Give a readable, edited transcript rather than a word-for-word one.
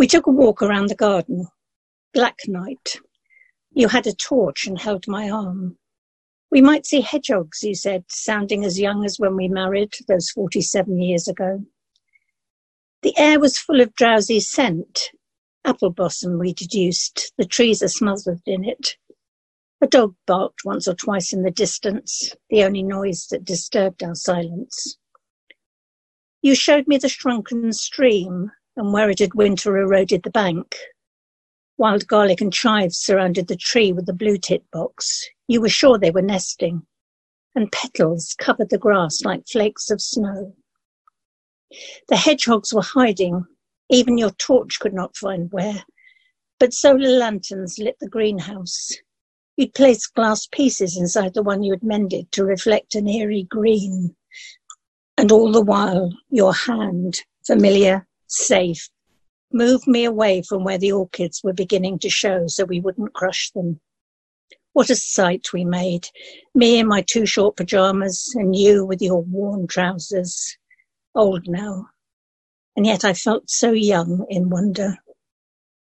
We took a walk around the garden. Black night. You had a torch and held my arm. We might see hedgehogs, you said, sounding as young as when we married those 47 years ago. The air was full of drowsy scent. Apple blossom, we deduced. The trees are smothered in it. A dog barked once or twice in the distance, the only noise that disturbed our silence. You showed me the shrunken stream and where it had winter eroded the bank. Wild garlic and chives surrounded the tree with the blue tit box. You were sure they were nesting, and petals covered the grass like flakes of snow. The hedgehogs were hiding. Even your torch could not find where, but solar lanterns lit the greenhouse. You'd placed glass pieces inside the one you had mended to reflect an eerie green. And all the while, your hand, familiar, safe, moved me away from where the orchids were beginning to show so we wouldn't crush them. What a sight we made, me in my too short pyjamas and you with your worn trousers, old now. And yet I felt so young in wonder.